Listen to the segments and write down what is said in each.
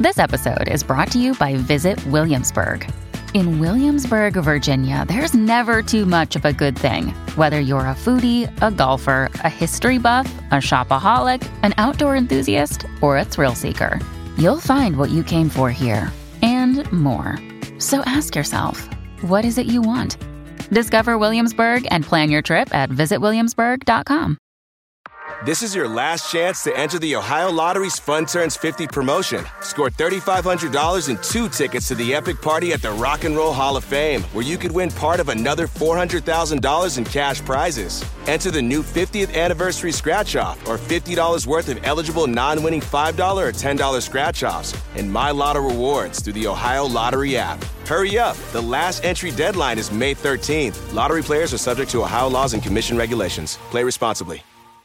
This episode is brought to you by Visit Williamsburg. In Williamsburg, Virginia, there's never too much of a good thing. Whether you're a foodie, a golfer, a history buff, a shopaholic, an outdoor enthusiast, or a thrill seeker, you'll find what you came for here and more. So ask yourself, what is it you want? Discover Williamsburg and plan your trip at visitwilliamsburg.com. This is your last chance to enter the Ohio Lottery's Fun Turns 50 promotion. Score $3,500 and 2 tickets to the epic party at the Rock and Roll Hall of Fame, where you could win part of another $400,000 in cash prizes. Enter the new 50th anniversary scratch-off or $50 worth of eligible non-winning $5 or $10 scratch-offs and My Lotto rewards through the Ohio Lottery app. Hurry up. The last entry deadline is May 13th. Lottery players are subject to Ohio laws and commission regulations. Play responsibly.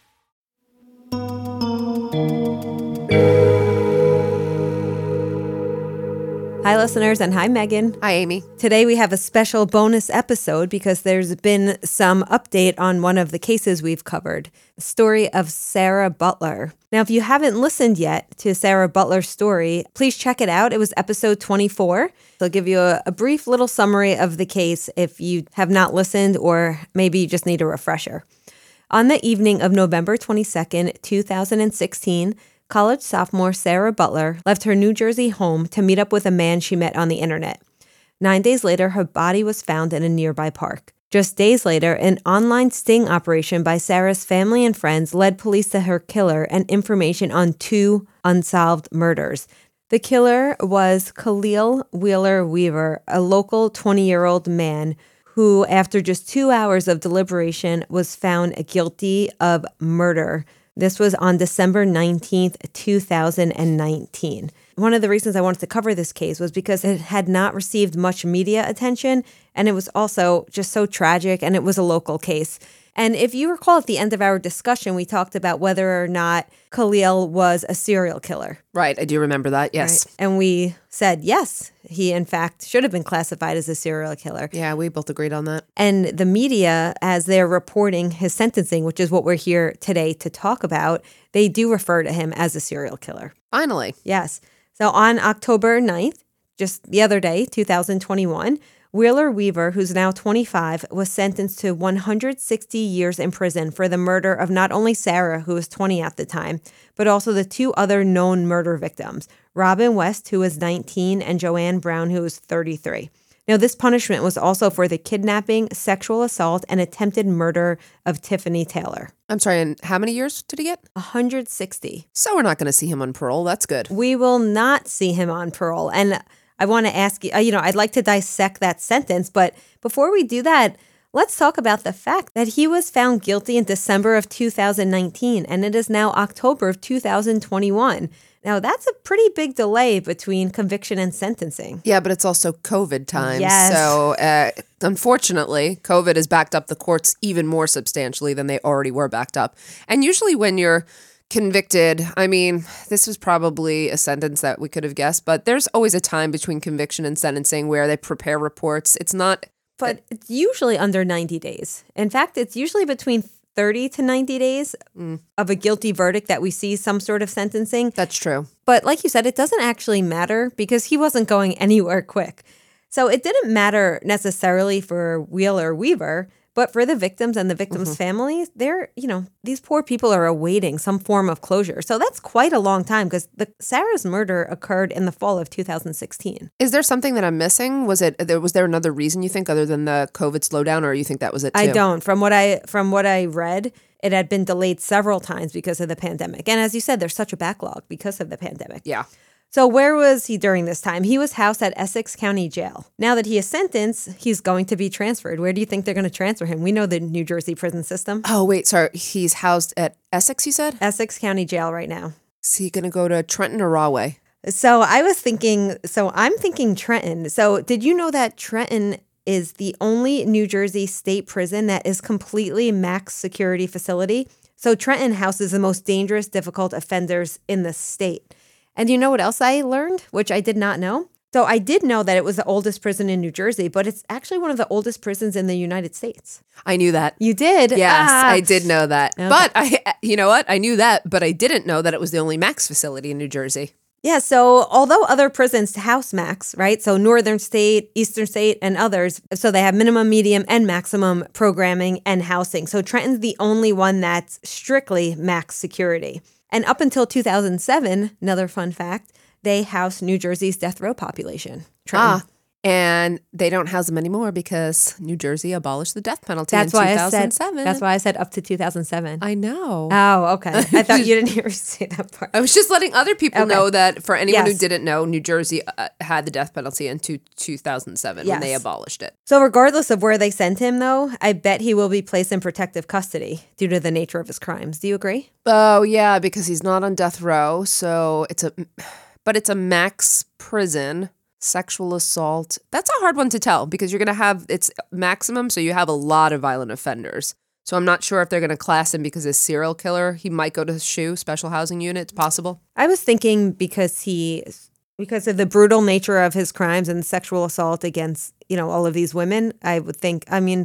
Hi, listeners, and hi, Megan. Hi, Amy. Today we have a special bonus episode because there's been some update on one of the cases we've covered, the story of Sarah Butler. Now, if you haven't listened yet to Sarah Butler's story, please check it out. It was episode 24. I'll give you a brief little summary of the case if you have not listened or maybe you just need a refresher. On the evening of November 22nd, 2016, college sophomore Sarah Butler left her New Jersey home to meet up with a man she met on the internet. 9 days later, her body was found in a nearby park. Just days later, an online sting operation by Sarah's family and friends led police to her killer and information on 2 unsolved murders. The killer was Khalil Wheeler Weaver, a local 20-year-old man who, after just 2 hours of deliberation, was found guilty of murder. This was on December 19th, 2019. One of the reasons I wanted to cover this case was because it had not received much media attention, and it was also just so tragic, and it was a local case. And if you recall at the end of our discussion, we talked about whether or not Khalil was a serial killer. Right, I do remember that, yes. Right. And we said, yes, he in fact should have been classified as a serial killer. Yeah, we both agreed on that. And the media, as they're reporting his sentencing, which is what we're here today to talk about, they do refer to him as a serial killer. Finally. Yes. So on October 9th, just the other day, 2021, Wheeler Weaver, who's now 25, was sentenced to 160 years in prison for the murder of not only Sarah, who was 20 at the time, but also the 2 other known murder victims, Robin West, who was 19, and Joanne Brown, who was 33. Now, this punishment was also for the kidnapping, sexual assault, and attempted murder of Tiffany Taylor. I'm sorry, and how many years did he get? 160. So we're not going to see him on parole. That's good. We will not see him on parole. And I want to ask you, I'd like to dissect that sentence, but before we do that, let's talk about the fact that he was found guilty in December of 2019, and it is now October of 2021. Now, that's a pretty big delay between conviction and sentencing. Yeah, but it's also COVID time. Yes. So, unfortunately, COVID has backed up the courts even more substantially than they already were backed up. And usually when you're convicted, I mean, this was probably a sentence that we could have guessed, but there's always a time between conviction and sentencing where they prepare reports. It's not... But it's usually under 90 days. In fact, it's usually between 30 to 90 days of a guilty verdict that we see some sort of sentencing. That's true. But like you said, it doesn't actually matter because he wasn't going anywhere quick. So it didn't matter necessarily for Wheeler Weaver, but for the victims and the victims' families, these poor people are awaiting some form of closure. So that's quite a long time because Sarah's murder occurred in the fall of 2016. Is there something that I'm missing? Was there another reason you think other than the COVID slowdown, or you think that was it too? I don't. From what I read, it had been delayed several times because of the pandemic. And as you said, there's such a backlog because of the pandemic. Yeah. So where was he during this time? He was housed at Essex County Jail. Now that he is sentenced, he's going to be transferred. Where do you think they're going to transfer him? We know the New Jersey prison system. Oh, wait, sorry. He's housed at Essex, you said? Essex County Jail right now. Is he going to go to Trenton or Rahway? I'm thinking Trenton. So did you know that Trenton is the only New Jersey state prison that is completely max security facility? So Trenton houses the most dangerous, difficult offenders in the state. And you know what else I learned, which I did not know? So I did know that it was the oldest prison in New Jersey, but it's actually one of the oldest prisons in the United States. I knew that. You did? Yes, I did know that. Okay. But you know what? I knew that, but I didn't know that it was the only max facility in New Jersey. Yeah, so although other prisons house max, right? So Northern State, Eastern State, and others, so they have minimum, medium, and maximum programming and housing. So Trenton's the only one that's strictly max security. And up until 2007, another fun fact, they housed New Jersey's death row population. Trenton. And they don't house them anymore because New Jersey abolished the death penalty in 2007. That's why I said up to 2007. I know. Oh, okay. I thought you didn't hear me say that part. I was just letting other people know that for anyone who Yes. didn't know, New Jersey had the death penalty in 2007 when they abolished it. So regardless of where they send him, though, I bet he will be placed in protective custody due to the nature of his crimes. Do you agree? Oh, yeah, because he's not on death row. So it's a max prison. Sexual assault. That's a hard one to tell because you're going to have, it's maximum, so you have a lot of violent offenders. So I'm not sure if they're going to class him because he's a serial killer. He might go to SHU, Special Housing Unit. It's possible. I was thinking because of the brutal nature of his crimes and sexual assault against, all of these women, I would think,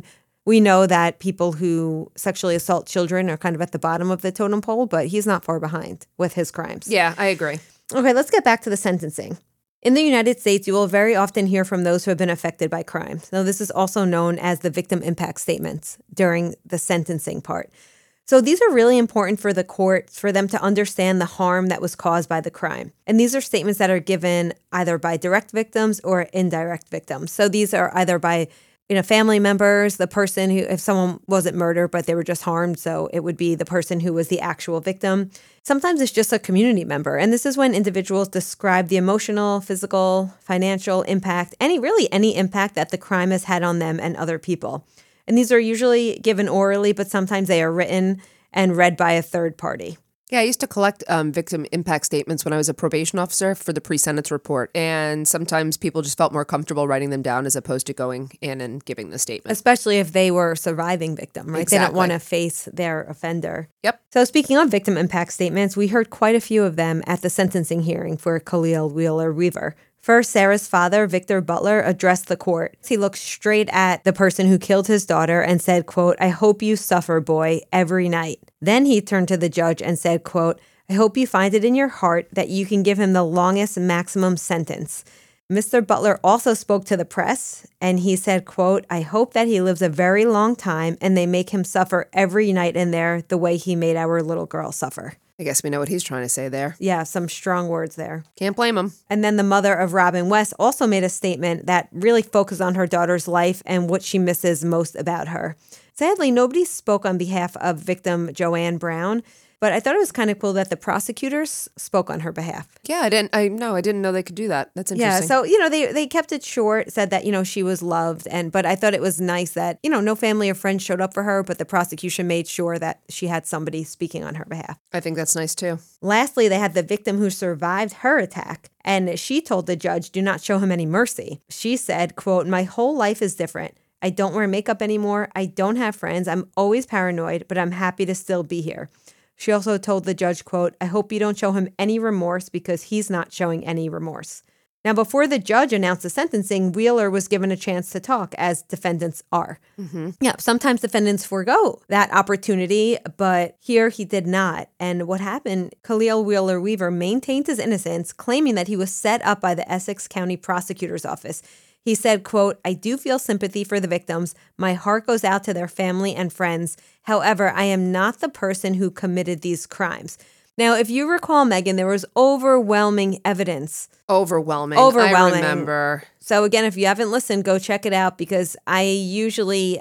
we know that people who sexually assault children are kind of at the bottom of the totem pole, but he's not far behind with his crimes. Yeah, I agree. Okay, let's get back to the sentencing. In the United States, you will very often hear from those who have been affected by crime. Now, this is also known as the victim impact statements during the sentencing part. So these are really important for the courts, for them to understand the harm that was caused by the crime. And these are statements that are given either by direct victims or indirect victims. So these are either by family members, the person who, if someone wasn't murdered, but they were just harmed, so it would be the person who was the actual victim. Sometimes it's just a community member. And this is when individuals describe the emotional, physical, financial impact, any impact that the crime has had on them and other people. And these are usually given orally, but sometimes they are written and read by a third party. Yeah, I used to collect victim impact statements when I was a probation officer for the pre-sentence report. And sometimes people just felt more comfortable writing them down as opposed to going in and giving the statement. Especially if they were a surviving victim, right? Exactly. They don't want to face their offender. Yep. So speaking of victim impact statements, we heard quite a few of them at the sentencing hearing for Khalil Wheeler Weaver. First, Sarah's father, Victor Butler, addressed the court. He looked straight at the person who killed his daughter and said, quote, "I hope you suffer, boy, every night." Then he turned to the judge and said, quote, "I hope you find it in your heart that you can give him the longest maximum sentence." Mr. Butler also spoke to the press and he said, quote, "I hope that he lives a very long time and they make him suffer every night in there the way he made our little girl suffer." I guess we know what he's trying to say there. Yeah, some strong words there. Can't blame him. And then the mother of Robin West also made a statement that really focused on her daughter's life and what she misses most about her. Sadly, nobody spoke on behalf of victim Joanne Brown, but I thought it was kind of cool that the prosecutors spoke on her behalf. Yeah, I didn't know they could do that. That's interesting. Yeah, so, they kept it short, said that, she was loved. But I thought it was nice that, no family or friends showed up for her, but the prosecution made sure that she had somebody speaking on her behalf. I think that's nice too. Lastly, they had the victim who survived her attack. And she told the judge, do not show him any mercy. She said, quote, "My whole life is different. I don't wear makeup anymore. I don't have friends. I'm always paranoid, but I'm happy to still be here." She also told the judge, quote, "I hope you don't show him any remorse because he's not showing any remorse." Now, before the judge announced the sentencing, Wheeler was given a chance to talk, as defendants are. Mm-hmm. Yeah, sometimes defendants forego that opportunity, but here he did not. And what happened, Khalil Wheeler Weaver maintained his innocence, claiming that he was set up by the Essex County Prosecutor's Office. He said, quote, "I do feel sympathy for the victims. My heart goes out to their family and friends. However, I am not the person who committed these crimes." Now, if you recall, Megan, there was overwhelming evidence. Overwhelming. I remember. So again, if you haven't listened, go check it out because I usually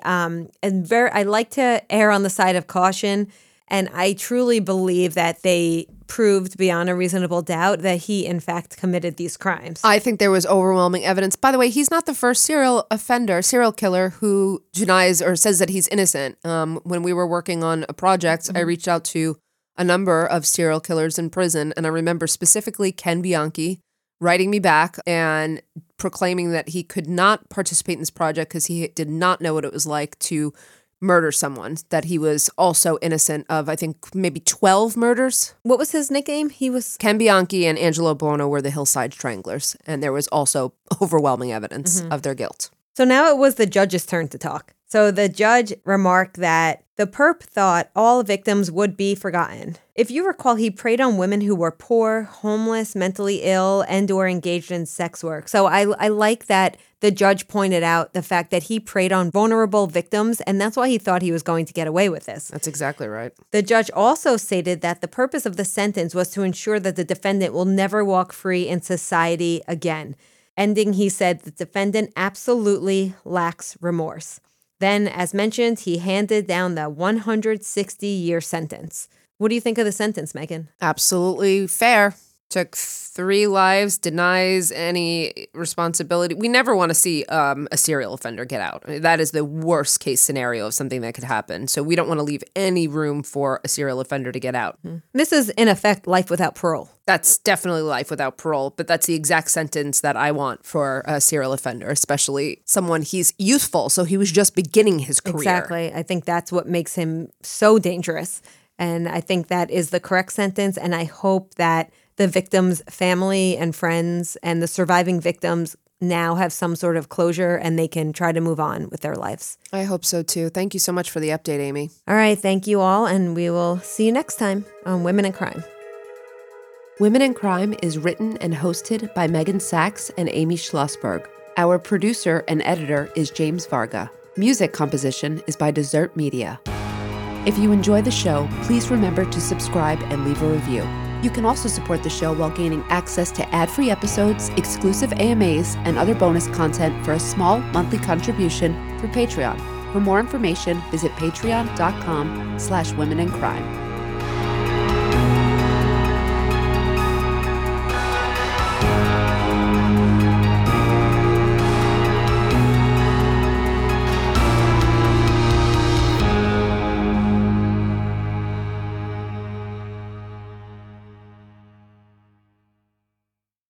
I like to err on the side of caution. And I truly believe that they proved beyond a reasonable doubt that he, in fact, committed these crimes. I think there was overwhelming evidence. By the way, he's not the first serial killer who denies or says that he's innocent. When we were working on a project, I reached out to a number of serial killers in prison. And I remember specifically Ken Bianchi writing me back and proclaiming that he could not participate in this project because he did not know what it was like to murder someone, that he was also innocent of, I think, maybe 12 murders. What was his nickname? Ken Bianchi and Angelo Buono were the Hillside Stranglers, and there was also overwhelming evidence of their guilt. So now it was the judge's turn to talk. So the judge remarked that The perp thought all victims would be forgotten. If you recall, he preyed on women who were poor, homeless, mentally ill, and or engaged in sex work. So I like that the judge pointed out the fact that he preyed on vulnerable victims, and that's why he thought he was going to get away with this. That's exactly right. The judge also stated that the purpose of the sentence was to ensure that the defendant will never walk free in society again. Ending, he said, the defendant absolutely lacks remorse. Then, as mentioned, he handed down the 160-year sentence. What do you think of the sentence, Megan? Absolutely fair. Took 3 lives, denies any responsibility. We never want to see a serial offender get out. That is the worst case scenario of something that could happen. So we don't want to leave any room for a serial offender to get out. This is, in effect, life without parole. That's definitely life without parole, but that's the exact sentence that I want for a serial offender, especially someone he's youthful, so he was just beginning his career. Exactly. I think that's what makes him so dangerous. And I think that is the correct sentence. And I hope that the victim's family and friends and the surviving victims now have some sort of closure and they can try to move on with their lives. I hope so too. Thank you so much for the update, Amy. All right. Thank you all. And we will see you next time on Women in Crime. Women in Crime is written and hosted by Megan Sachs and Amy Schlossberg. Our producer and editor is James Varga. Music composition is by Desert Media. If you enjoy the show, please remember to subscribe and leave a review. You can also support the show while gaining access to ad-free episodes, exclusive AMAs, and other bonus content for a small monthly contribution through Patreon. For more information, visit patreon.com/womenincrime.